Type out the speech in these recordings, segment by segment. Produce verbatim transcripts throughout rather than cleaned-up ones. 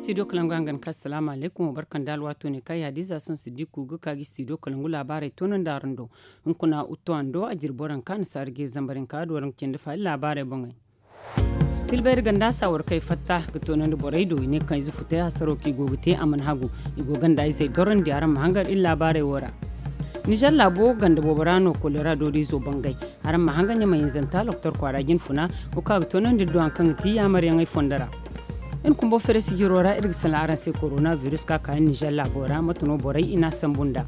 studio kalangangan ka assalamu alaikum barkan dal wato ne kai hadiza sun su diku ga kagi studio kalangu labarai tonon darando in kuna utto ando a jirboran kan sarge zambarin ka doran kin da fa labarai bangai tilber ganda sawar kai fatta ga tonon da boraido ne kan zu futa hasaro ki gogute aman hagu igo ganda sai doran diaran mahangar in labarai wora Nijar labo ganda bobarano kolera dodi zo bangai haram mahanganya mai zanta doktor kwaragin funa ko ka tonon da duan kan ti ya maryan ai fondara in kumbo fere sigirora irgisala aran se coronavirus ka kan Nijar labora matuno borai ina sambunda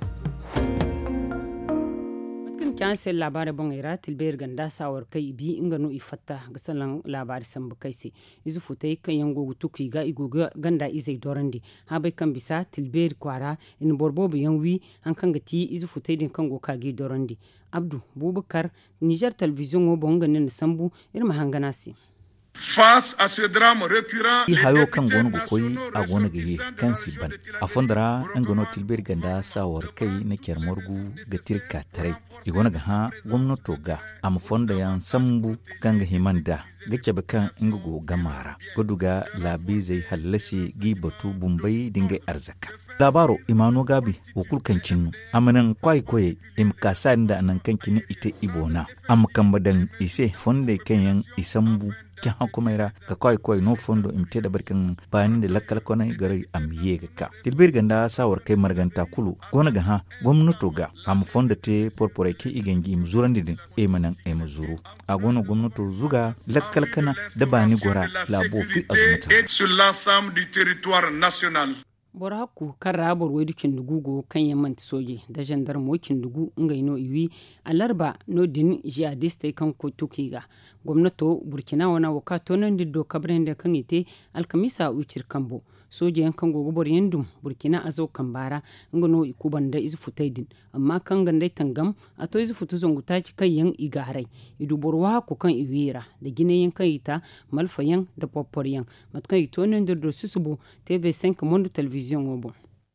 kan sai labarai bon ira tilber ganda sawar kai bi ingano ifatta gasalan labari sambu kai se izu futai kan yango gutuki ga igoga ganda izai dorandi ha bai kan bisa tilber kwara in borbo bi yanwi an kan gati izu futai din kan go kagi dorandi abdu bubakar Niger television go bonganin sambu irma hangana si Face à ce drame récurrent, i hayo kan gonu go koyi a gonu gaye kan siban a fondara an gono tilber ganda sawar kai na kyar morgu ga tirka tare i gonu ga ha gwamnato ga am fonda yan sambu kan ga himanda ga kebe kan inga go gamara goduga labi zai hallasi gi batu bumbai dinga arzaka labaro imano gabi wakul kan kinnu amanan kwai koye im kasan da nan kan kini ite ibona am kan badan ise fonda kan yan isambu kyan hakumaira ka kawai kawai no fondo imte da barkin bayanin da lakkal kwanai gari am yega ka tilbir ganda sawar kai marganta kulu gona ga ha gwamnato ga am fonda te porpore ke igangi mzuran didin e manan e mazuru a gona gwamnato zuga lakkal kana da bani gora labo fi azumata sur l'ensemble du territoire national. bora hakku kan rabor wai dukin dugu kan yamman soje da jandar mokin dugu ngai no iwi alarba no din jihadiste kan ko tukiga gwamnato burkina wana wakato nan diddo kabren da kan ite alkamisa ucir kambo soje yankan gogo bor yendum burkina azo kambara ngono ikuban da izu futaidin amma kan gandai tangam ato izu futu zongu taci kai yan igarai idu borwa ko kan iwira da gine yankan ita malfayan da popporyan matkan ito nan diddo susubo T V cinq monde television obo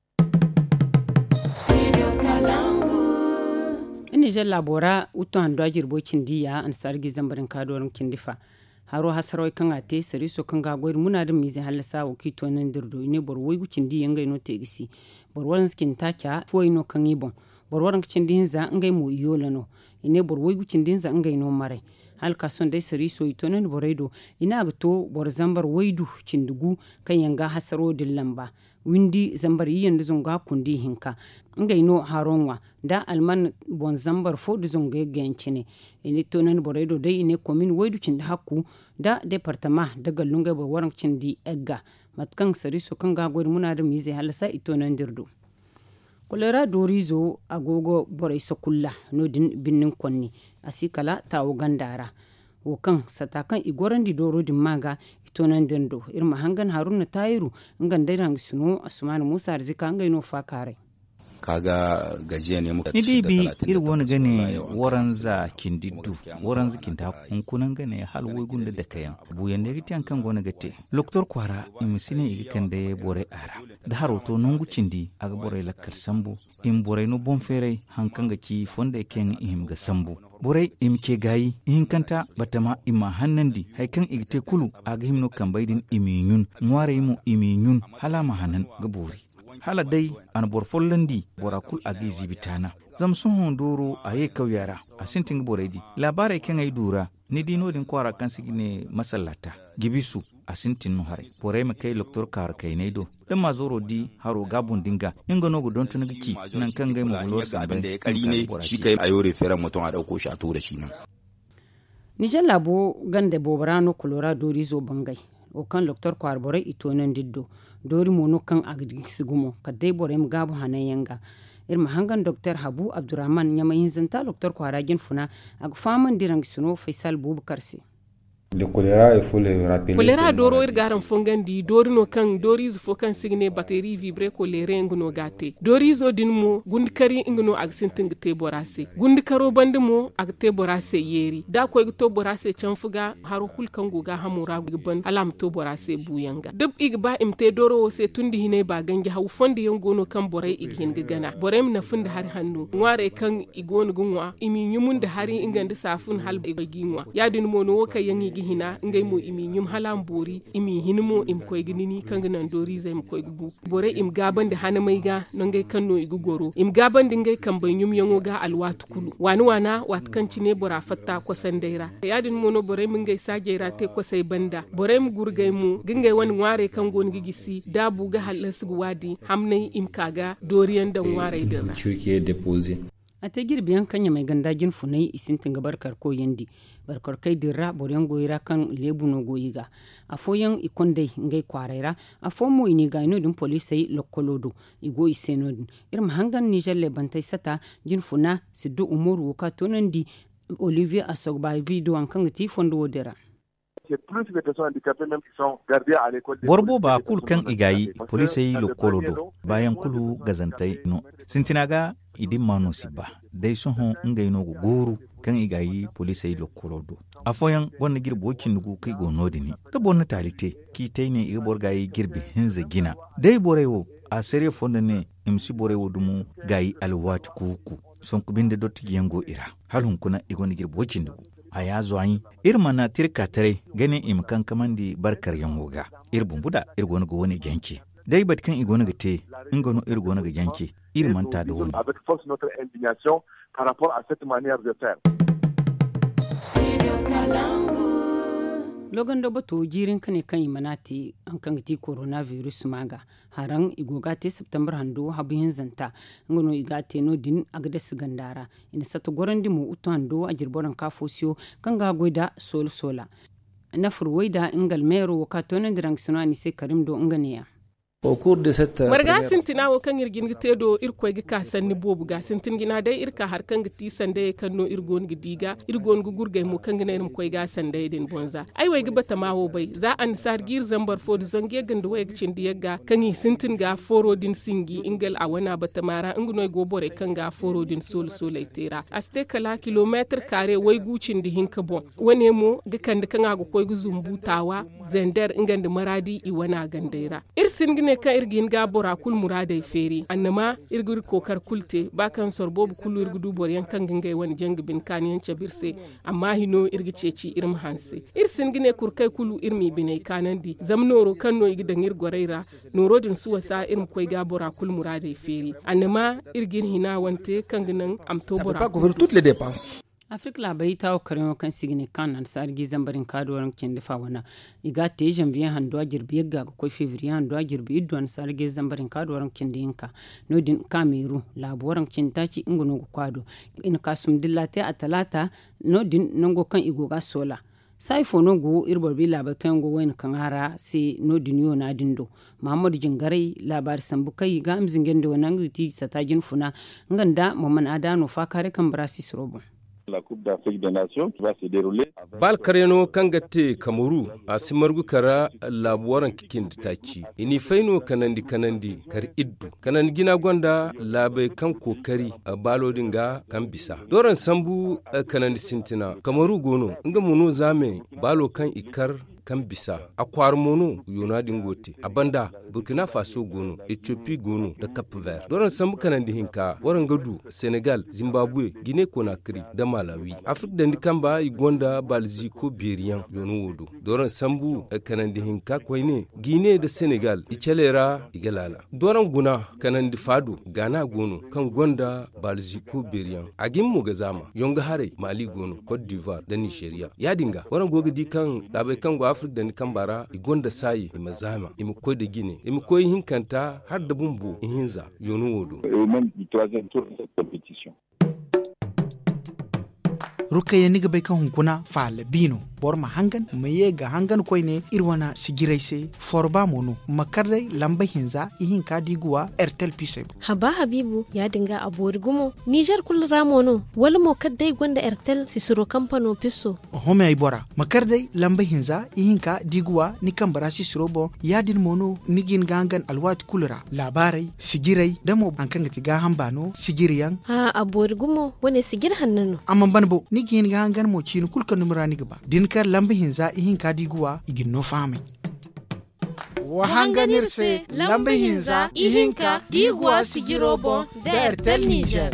Nijar labora uto hando ajirbo cindiya an sargi zambarin kadorin kindifa haro hasaroi kan ate sariso kan gagoir muna da mizi halasa wa kito nan dirdo ne borwoi gu cindi yanga no tegisi borwaran skin tacha foi no kan ibon borwaran cindi hinza ngai mu iyola no ine borwoi gu cindi hinza ngai no mare hal kason dai sariso ito nan boredo ina ga to bor zambar waidu cindugu kan yanga hasaro dillamba windi zambar yiyan da zunga kundi hinka ngai no haronwa da alman bon zambar fo da zunga gencine ini tonan boredo dai ine komin waidu cinda hakku da departement daga lunga ba waran cindi egga matkan sariso kan ga gori muna da mize halasa ito nan dirdo kolera dorizo agogo borai sakulla no din binnin konni asikala tawo gandara wokan satakan igoran di doro din maga ito nan dindo irma hangan haruna tayiru ngan dai rang suno asmanu musa arzika ngai no fakare kaga gajiya ne muka ni dibi ir wani gane waranza kindiddu waranza kinta kunkunan gane hal wai gunda da kayan buyan da giti kan gona gate doktor kwara imisine igi kan da bore ara da haroto nungu cindi aga bore lakkar sambu in bore no bon fere hankan ga ki fonda ken ihim ga sambu bore imke gayi in kanta batama ima hannandi haikan igite kulu aga himno kan baidin iminyun ngware mu iminyun halama hanan ga bore hala dai an bor follandi bora kul agi zibitana zam sun hondoro aye kawyara a sintin boredi labarai kan ai dura ni dino din kwara kan sigine masallata gibisu a sintin no hare bore me kai doktor kar kai ne do dan mazoro di haro gabun dinga ingano go don tun giki nan kan gai mu lor sa da ya kari ne shi kai ayo referan mutum a dauko shi a to da shi nan Nijar labo gande bobarano Colorado rizo bangai o kan doktor kwar bore ito nan diddo dori mono kan agdiksi gumo kadai bore mu gabu hanan yanga irma hangan doktor Habu Abdurrahman nyamayin zanta doktor kwaragin funa ag faman dirang suno Faisal Bubakar se Le choléra il faut le rappeler. Choléra doro irgaran fongandi dorino kan dorizo fokan signe batterie vibre choléra ngno gate dorizo dinmo gundkari ngno ag sinting te borase gundkaro bandimo ag te borase yeri da ko to borase chanfuga haro kul kan goga hamura gban alam to borase buyanga dub igba imte doro se tundi hine ba gangi haw fondi yangono kan borai ighin gana borem na funda har hannu ngware kan igon gunwa imi nyumun da hari inganda safun hal iginwa ya dinmo no woka yangi gi hina ngai mo imi nyum halam bori imi hinmo im koy ginini kan nan dori zai im koy gubu bore im gaban da hana mai ga non ngai kanno igu goro im gaban din ngai kan bai nyum yango ga alwatu kulu wani wana wat kan cine bora fatta ko sandaira yadin mono bore min ngai sajera te ko sai banda bore mu gurgai mu gingai wani ware kan gon gigisi dabu ga halas wadi hamnai im kaga doriyan dan ware da a ta girbiyan kanya mai gandajin funai isintin ga barkar ko yandi barkar kai dirra boren goyira kan lebu no goyiga a foyan ikondai ngai kwaraira a fomo ini ga ino dun polisai lokolodo igo isenodin irin hangan Niger le bantai sata jin funa siddu umoru ka tonandi Olivier Asogba video an kan ti fondo wodera borbo ba kul kan igayi polisai lokolodo bayan kulu gazantai no sintinaga idin mano siba dai sun hon ngai no guru kan igayi polisai lokolodo afoyan wanda girbo wakin nugu kai go nodini to bonna talite ki tayne iga borgayi girbi hinza gina dai borewo a sere fonda ne imsi borewo dumu gayi alwati kuku son kubinde dotti yango ira halun kuna igoni girbo wakin nugu a ya zo an irma na tirka tare ganin imkan kamandi barkar yangoga irbun buda irgonu go wani genki dai batkan igonu gate ingonu irgonu ga genki irman ta da wani avec force notre indignation par rapport à cette manière de faire. logan da bato jirin kane kan imanati an kan ti coronavirus maga haran igoga te september hando habin zanta ngono igate no din agda sigandara ina sata gorandi mu uto hando a jirboran kafosiyo kan ga goida sol sola na furwaida ingal mero wakatonan dirang sunani se karim do nganeya au cours de cette marga sintina wo kan irgin gite do irko gi ka sanni bobu ga sintin gina dai irka har kan giti sande kan no irgon gi diga irgon gu gurgai mo kan gina irim koy ga sande din bonza ai wai gi bata mawo bai za an sar gir zambar fod zonge ganda wai gi cin diga kan yi sintin ga foro din singi ingal a wana bata mara ingno go bore kan ga foro din sol solai tera aste kala kilometer kare wai gucin di hinka bon wane mo ga kan da kan ga koy gu zumbutawa zender inganda maradi i wana gandaira irsin gine ka irgin ga bora kul murada feri annama irgir kokar kulte bakan sorbo kul irgudu bor yankan gangai wani jangbin kaniyan chabirse amma hino irgi ceci irm hanse irsin gine kurkai kulu irmi bine kanandi zamnoro kanno igidan irgoreira norodin suwasa irm koy ga bora kul murada feri annama irgin hina wante kanginan amto bora pas couvrir toutes les dépenses. Afrique la bai tawo karewa kan sigine kan an sargi zambarin kadoran kin dafa wana iga te janvier hando ajirbi ga ko février hando ajirbi iddo an sargi zambarin kadoran kin dinka nodin kameru laboran kin taci ingono go kwado in kasum dillate a talata nodin nango kan igoga sola sai fono go irbor bi laba kan go wen kan hara se nodin yo na dindo Muhammadu Jingarai labar sambukai ga amzingen do nangiti satajin funa nganda momman adano fa kare kan brasis robo La Coupe d'Afrique des Nations qui va se dérouler. Bal kareno kangate Kamaru a simargu kara labuwaran kikin taci. Ini faino kanandi kanandi kar iddu. Kanan gina gwanda labai kan kokari a balodin ga kan bisa. Doran sambu kanandi sintina. Kamaru gono nga munu zame balo kan ikar kan bisa a kwar mono yonadin gote abanda Burkina Faso gono Ethiopia gono da Cape Verde doran samu kanan di hinka waran gadu Senegal Zimbabwe Guinea Conakry da Malawi Afrique da ndikamba igonda Balziko Berian yono wodo doran sambu kanan di hinka koine Guinea da Senegal ichelera igalala doran guna kanan di fado Ghana gono kan gonda Balziko Berian agin mu gazama yonga hare Mali gono Cote d'Ivoire da Nigeria yadinga waran gogadi kan dabai kan Afrique da ni kambara igonda sayi imazama imukoi da gine imukoi hinkanta har da bumbu ihinza yonu wodo Et même du troisième tour de cette compétition. Rukaya niga bai kan hunkuna fala bino bor ma hangan maye ga hangan koine irwana sigiraise forba mono makardai lamba hinza ihin ka diguwa ertel piseb haba habibu ya dinga abori gumo Niger kul ramono wala mo kaddai gonda ertel sisiro kampano piso home ay bora makardai lamba hinza ihin ka diguwa ni kambara sisiro bo ya din mono nigin gangan alwat kulra labarai sigirai damo ankan gati ga hambano sigiriyan ha abori gumo wane sigir hannano amma banbo nigin gangan mo chin kulka numrani gaba din kar lamba hinza ihin ka diguwa igin no fami wa hanganirse lamba hinza ihin ka diguwa sigiro bo da ertel Niger.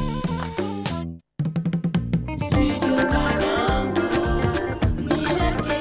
Niger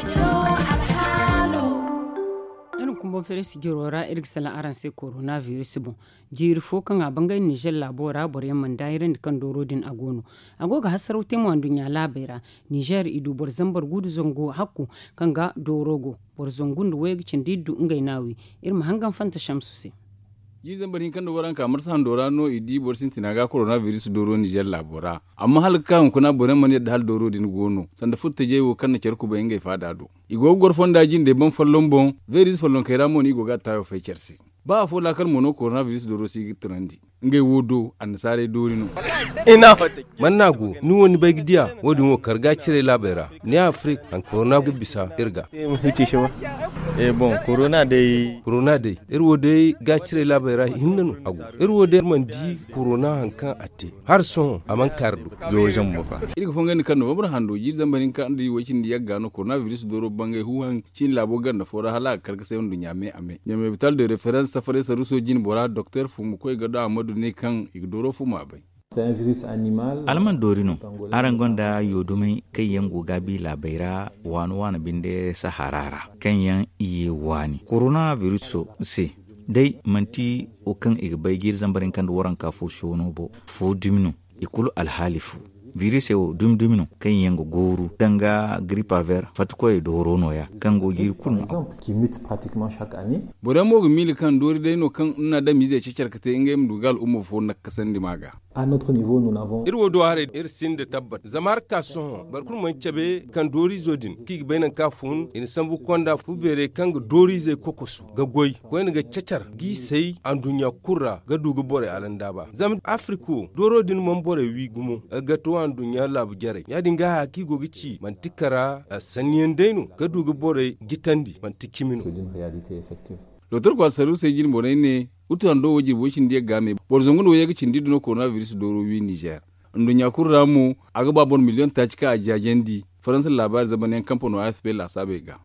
conference girora irgisala aran se coronavirus bon jiri fo kan a bangai Niger labora bor yamman dairin kan dorodin agono agoga hasarautin mu dunya labera Niger idu bor zambar gudu zongo hakku kan ga dorogo bor zongun da wayg cindiddu ngai nawi irma hangan fanta shamsu se yi zambarin kan doran kamar san dora no idi bor sin tinaga coronavirus doro Niger labora amma halka kuna boren man yadda hal doro din gono sanda futta jewo kan na cerku ba ingai fada do igo gor fonda jinde ban fallon bon virus fallon kaira mon igo ga tayo fe cersi ba fo la kar mono coronavirus doro si trandi ngai wodo an sare dorino ina mannago ni woni bay gidiya wodi mo karga cire labera ni afrique an corona bisa irga huti shawa eh bon corona dai corona dai irwo dai ga cire labera hinnanu agu irwo dai man di corona hankan atte har son aman kardu zo jan mo fa irga fongani kan no babur hando ji zambarin kan di wacin di yagga no coronavirus doro bangai huwan cin labo ganda fora hala karga sai wondu nyame ame nyame vital de reference safare saruso jin bora docteur fumu koy gado amadu ne kan igdoro fuma bai c'est un virus animal alman dorino aran gonda yodumi kayen gogabi labaira wanu wana binde saharara kanyan iye wani coronavirus so se dai manti okan igbai gir zambarin kan waran ka fo shono bo fo dumino ikulu alhalifu virus o dum dumino kan yengo goru danga grippe aviaire fatko e dorono ya kan go gir kun qui mute pratiquement chaque année boramo go mil kan dori dai no kan ina da mize ci cerkate ingem dugal ummo fo nakasandi maga à notre niveau nous n'avons irwo do hare ir sinde tabbat zamar ka son barkun man cabe kan dori zodin ki bainan ka fun in sambu konda fu bere kan go dori ze kokosu ga goy ko en ga cacar gi sai an dunya kurra ga dugu bore alanda ba zam afriko doro din mon bore wi gumo ga to an dunya lab jare ya dinga ki go gici man tikara sanyen deinu ga dugu bore gitandi man tikimino d'une réalité effective Docteur Kwasaru sai jin bonai ne utu ando wajir bocin dia game borzongun wo yaga cindi no coronavirus doro wi Niger ndunya kurramu aga babon million ta cika a jajendi faransa labar zamanin kamfano A F P la sabega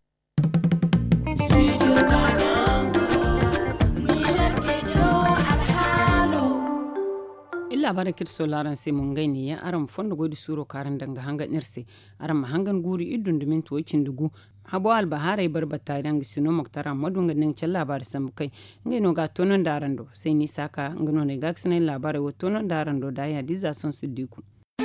labarin kirso laran sai mun gaini ya aram fondo godi suro karan danga hanga nirse aram hangan guri idun dumin to cin dugu habo albahara bar batta danga sino maktara madunga nin cin labar sam kai ngai no ga tonon darando sai ni saka ngano ne gaksane labarai wo tonon darando da ya diza son su diku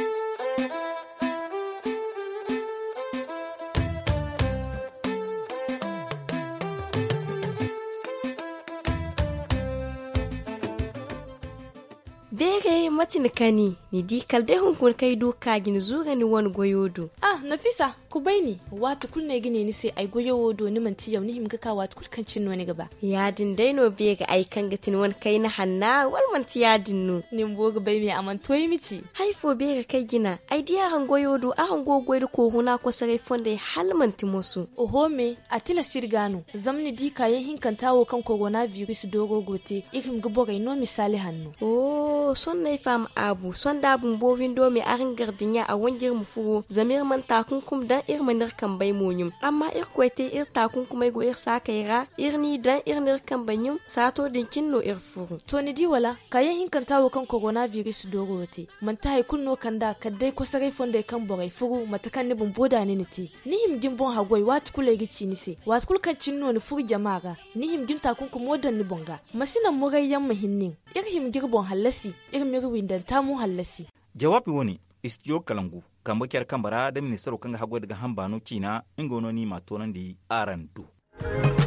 bere matin kani ni di kalde hun kun kai duka gin zuga ni won goyodo ah nafisa ku baini watu kun ne gine ni sai ai goyodo ni man tiyau ni himga ka watu kul kan cinno ni gaba ya din dai no bega ai kan gatin won kai na hanna wal man tiya dinno nin boga bai me aman toyi mici haifo bega kai gina ai dia han goyodo a han gogoydo ko huna ko sarai fonde halman timosu oho me atila sirgano zamni di kayan hinkan tawo kan coronavirus dogo gote ikim gubo gai no misali hannu oh son nay fam abu son da bun bo windo me arin gardinya a wangir mu fu zamir man takunkum dan ir manir kan bai monyum amma ir kwete ir takunkum go ir sakaira ir ni dan ir nir kan banyum sato dinkin no ir fu to ni di wala kayan hinkan tawo kan coronavirus dogo wote man tai kunno kan da kadai ko sarai fonde kan bogai furu matakan ni bun boda ni niti ni him gin bon hagoi wat kule gici ni se wat kul kan cinno ni furu jama'a ni him gin takunkum modan ni bonga masina murayyan mahinnin ir him girbon halasi irin mi windan ta mu hallasi jawabi woni istiyo kalangu kamba kyar kambara da ministero kanga hago daga hambano kina ingono ni matonan di arandu